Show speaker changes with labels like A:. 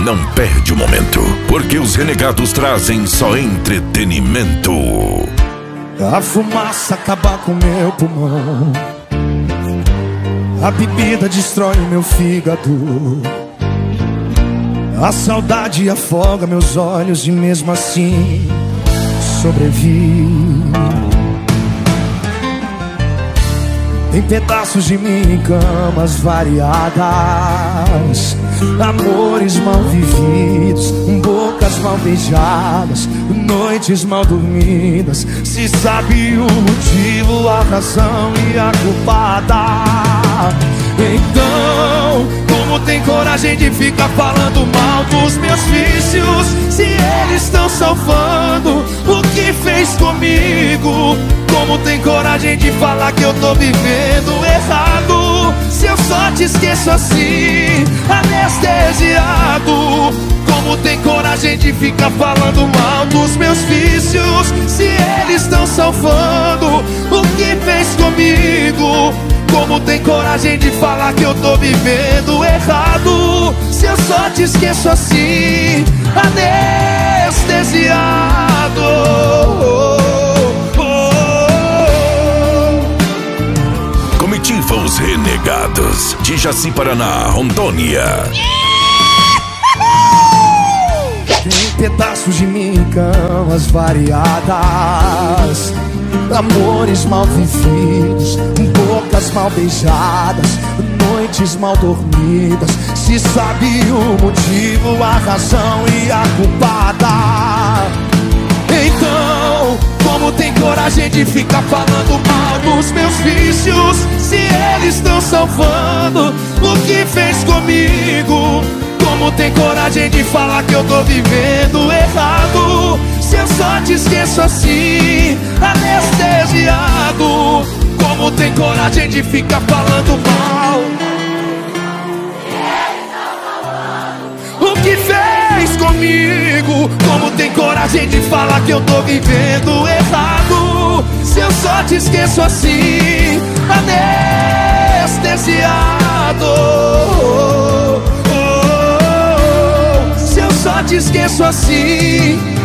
A: não perde o momento, porque os renegados trazem só entretenimento.
B: A fumaça acaba com meu pulmão, a bebida destrói meu fígado, a saudade afoga meus olhos e mesmo assim sobrevivo. Tem pedaços de mim em camas variadas, amores mal vividos, bocas mal beijadas, noites mal dormidas. Se sabe o motivo, a razão e a culpada, então como tem coragem de ficar falando mal dos meus vícios, se eles estão salvando o que fez comigo? Como tem coragem de falar que eu tô vivendo errado, se eu só te esqueço assim, anestesiado? Como tem coragem de ficar falando mal dos meus vícios, se eles estão salvando o que fez comigo? Como tem coragem de falar que eu tô vivendo errado, se eu só te esqueço assim, anestesiado?
A: Comitiva Os Renegados, de Jaci, Paraná, Rondônia.
B: Tem pedaços de mim em camas variadas, amores mal vividos, bocas mal beijadas, noites mal dormidas. Se sabe o motivo, a razão e a culpada, então como tem coragem de ficar falando mal dos meus vícios, se eles estão salvando o que fez comigo? Como tem coragem de falar que eu tô vivendo errado, se eu só te esqueço assim, anestesiado? Como tem coragem de ficar falando mal o que fez comigo? Como tem coragem de falar que eu tô vivendo errado, se eu só te esqueço assim, anestesiado? Se eu só te esqueço assim,